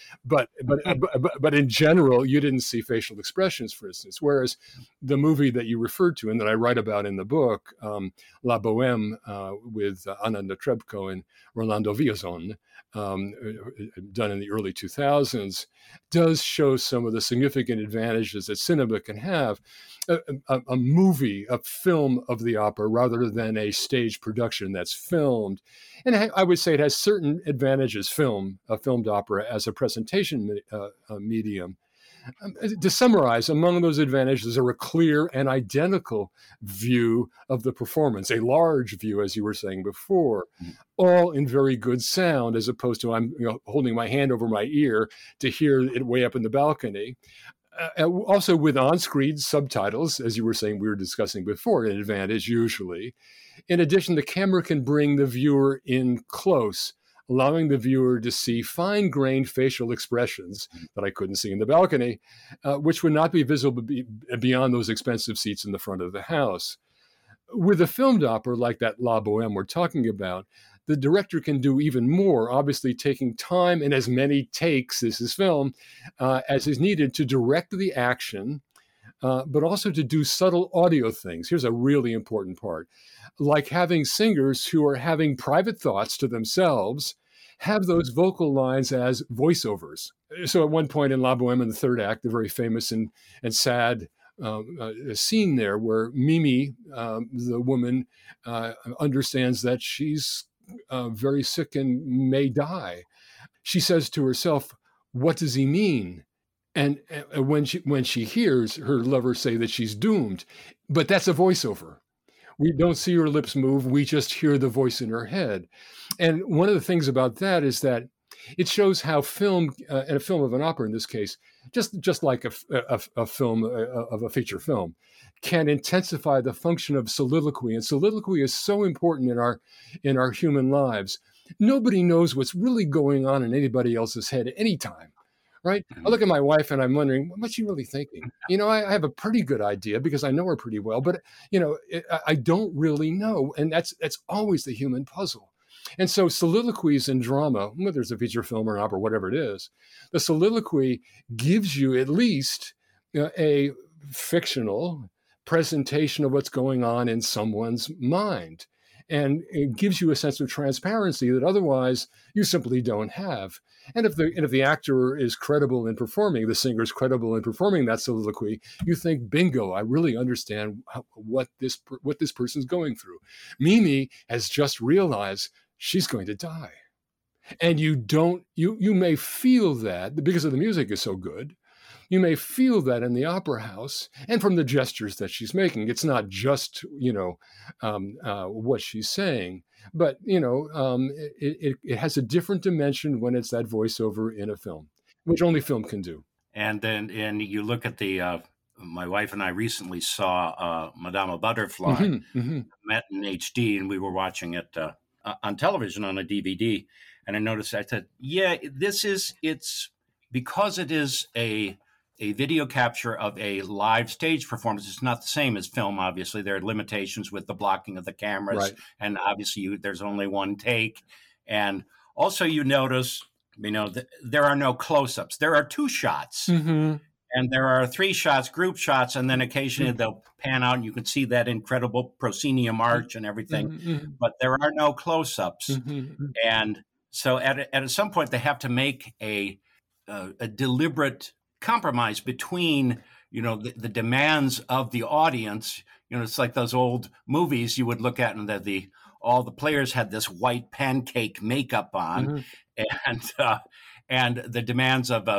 but in general, you didn't see facial expressions, for instance. Whereas the movie that you referred to and that I write about in the book, La Bohème, with Anna Netrebko and Rolando Villazón, done in the early 2000s, does show some of the significant advantages that cinema can have. A movie, a film of the opera, rather than a stage production that's filmed. And I would say it has certain advantages, a filmed opera as a presentation medium. To summarize, among those advantages are a clear and identical view of the performance, a large view, as you were saying before, all in very good sound, as opposed to I'm holding my hand over my ear to hear it way up in the balcony. Also with on-screen subtitles, as you were saying, we were discussing before, an advantage usually. In addition, the camera can bring the viewer in close, allowing the viewer to see fine-grained facial expressions that I couldn't see in the balcony, which would not be visible beyond those expensive seats in the front of the house. With a filmed opera like that La Bohème we're talking about, the director can do even more, obviously taking time and as many takes, this is film, as is needed to direct the action, but also to do subtle audio things. Here's a really important part. Like having singers who are having private thoughts to themselves have those vocal lines as voiceovers. So at one point in La Bohème in the third act, the very famous and sad scene there where Mimi, the woman, understands that she's very sick and may die. She says to herself, "What does he mean?" And when she hears her lover say that she's doomed, but that's a voiceover. We don't see her lips move. We just hear the voice in her head. And one of the things about that is that it shows how film, and a film of an opera in this case, just like a film of a feature film, can intensify the function of soliloquy. And soliloquy is so important in our human lives. Nobody knows what's really going on in anybody else's head at any time. Right? I look at my wife and I'm wondering, what's she really thinking? I have a pretty good idea because I know her pretty well, but I don't really know. And that's always the human puzzle. And so soliloquies in drama, whether it's a feature film or an opera, whatever it is, the soliloquy gives you at least a fictional presentation of what's going on in someone's mind. And it gives you a sense of transparency that otherwise you simply don't have. And if the actor is credible in performing, the singer is credible in performing that soliloquy, you think, bingo, I really understand what this person's going through. Mimi has just realized she's going to die. And you may feel that because the music is so good. You may feel that in the opera house and from the gestures that she's making. It's not just, what she's saying, but, it has a different dimension when it's that voiceover in a film, which only film can do. And you look at my wife and I recently saw Madama Butterfly, met in HD, and we were watching it on television on a DVD. And I noticed, I said, yeah, it's because it is a video capture of a live stage performance. It's not the same as film, obviously. There are limitations with the blocking of the cameras. Right. And obviously there's only one take. And also you notice, there are no close-ups. There are 2 shots. And there are 3 shots, group shots, and then occasionally they'll pan out and you can see that incredible proscenium arch and everything. But there are no close-ups. And so at some point they have to make a deliberate compromise between, the demands of the audience. It's like those old movies you would look at and that all the players had this white pancake makeup on, and the demands of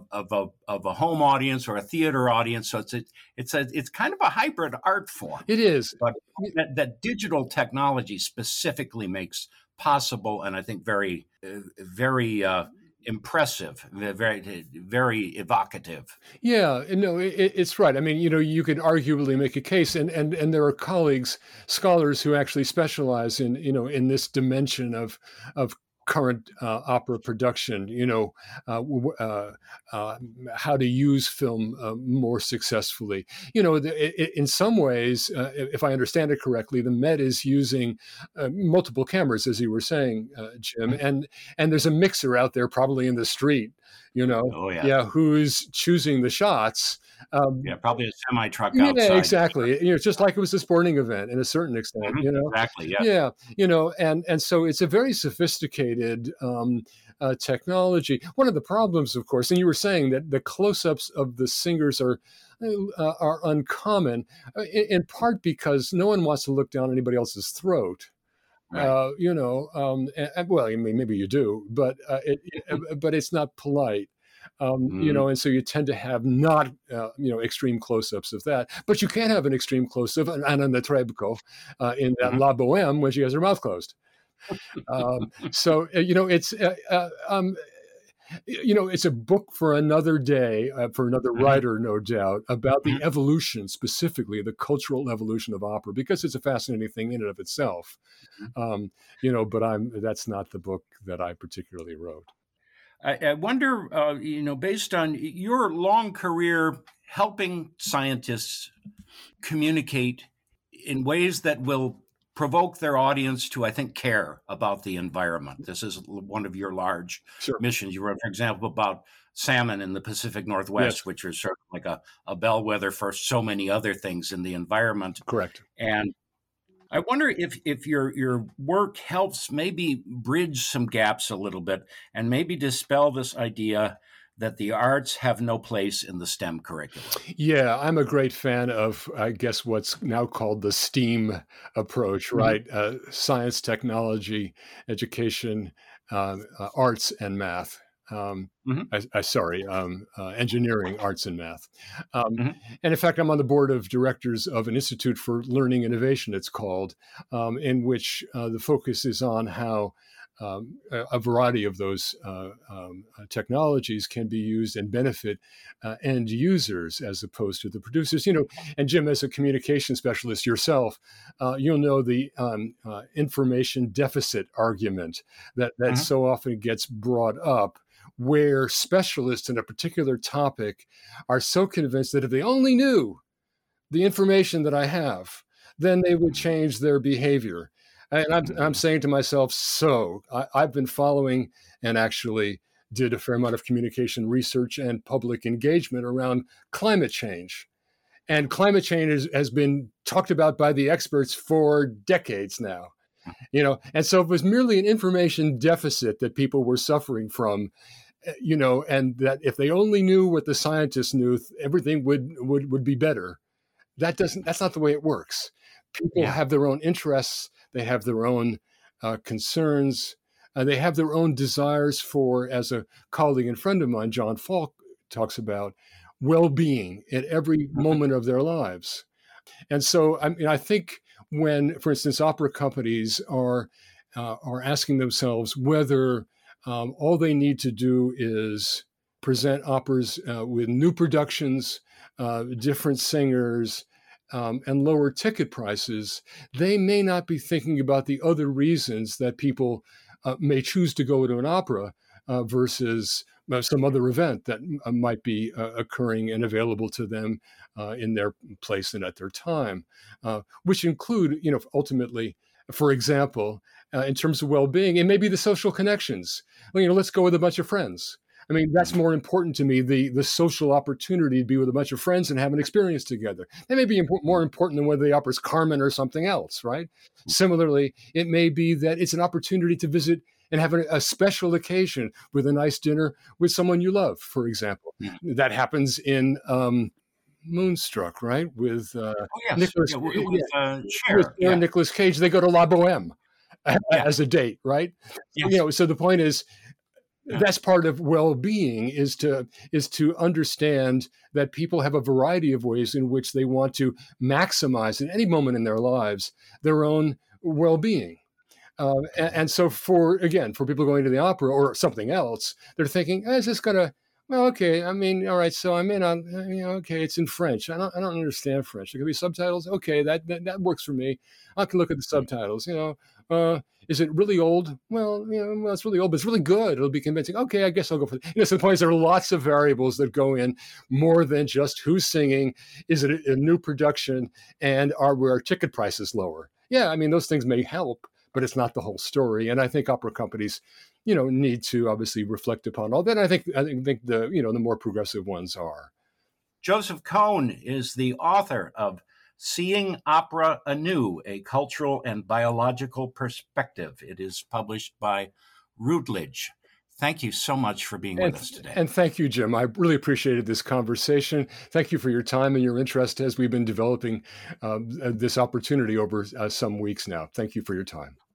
a home audience or a theater audience. So it's kind of a hybrid art form. It is, but that digital technology specifically makes possible, and I think very, very impressive, very, very evocative. Yeah, no, it's right. I mean, you could arguably make a case, and there are colleagues, scholars who actually specialize in this dimension of current opera production, how to use film more successfully. In some ways, if I understand it correctly, the Met is using multiple cameras, as you were saying, Jim, and there's a mixer out there probably in the street, Oh, yeah. who's choosing the shots. Probably a semi truck Yeah, outside. exactly. Just like it was a sporting event in a certain extent, Exactly. Yeah. Yeah, and so it's a very sophisticated technology. One of the problems, of course, and you were saying that the close-ups of the singers are uncommon, in part because no one wants to look down anybody else's throat. Right. Well, I mean, maybe you do, but but it's not polite. And so you tend to have not, extreme close-ups of that, but you can have an extreme close-up on Anna Netrebko in that La Boheme when she has her mouth closed. It's a book for another day, for another writer, no doubt, about the evolution, specifically the cultural evolution of opera, because it's a fascinating thing in and of itself. But that's not the book that I particularly wrote. I wonder, based on your long career helping scientists communicate in ways that will provoke their audience to, I think, care about the environment. This is one of your large missions. You wrote, for example, about salmon in the Pacific Northwest, which are sort of like a bellwether for so many other things in the environment. Correct. And I wonder if your work helps maybe bridge some gaps a little bit and maybe dispel this idea that the arts have no place in the STEM curriculum. Yeah, I'm a great fan of, I guess, what's now called the STEAM approach, right? Science, technology, education, arts, and math. Engineering, arts, and math. And in fact, I'm on the board of directors of an Institute for Learning Innovation, it's called, in which the focus is on how a variety of those technologies can be used and benefit end users as opposed to the producers. And Jim, as a communication specialist yourself, you'll know the information deficit argument that so often gets brought up, where specialists in a particular topic are so convinced that if they only knew the information that I have, then they would change their behavior. And I'm saying to myself, I've been following and actually did a fair amount of communication research and public engagement around climate change. And climate change has been talked about by the experts for decades now. And so it was merely an information deficit that people were suffering from, and that if they only knew what the scientists knew, everything would be better. That's not the way it works. People have their own interests. They have their own concerns. They have their own desires for, as a colleague and friend of mine, John Falk, talks about, well-being at every moment of their lives. And so, I think when, for instance, opera companies are asking themselves whether all they need to do is present operas with new productions, different singers, and lower ticket prices, they may not be thinking about the other reasons that people may choose to go to an opera versus some other event that might be occurring and available to them in their place and at their time, which include, ultimately, for example, in terms of well-being, it may be the social connections. Let's go with a bunch of friends. That's more important to me, the social opportunity to be with a bunch of friends and have an experience together. That may be more important than whether the opera's Carmen or something else, right? Similarly, it may be that it's an opportunity to visit and have a special occasion with a nice dinner with someone you love, for example. That happens in Moonstruck, right? With Nicolas Cage. They go to La Boheme as a date, right? Yes. So the point is, that's part of well-being is to understand that people have a variety of ways in which they want to maximize at any moment in their lives their own well-being. And so for people going to the opera or something else, they're thinking, is this going to Well, okay. I mean, all right. So I'm in on, okay, it's in French. I don't understand French. There could be subtitles. Okay, that works for me. I can look at the subtitles. Is it really old? Well, well, it's really old, but it's really good. It'll be convincing. Okay, I guess I'll go for it. So the point is there are lots of variables that go in more than just who's singing. Is it a new production? And are our ticket prices lower? Yeah, I mean, those things may help, but it's not the whole story. And I think opera companies need to obviously reflect upon all that. I think the the more progressive ones are. Joseph Cohn is the author of Seeing Opera Anew, A Cultural and Biological Perspective. It is published by Routledge. Thank you so much for being with us today. And thank you, Jim. I really appreciated this conversation. Thank you for your time and your interest as we've been developing this opportunity over some weeks now. Thank you for your time.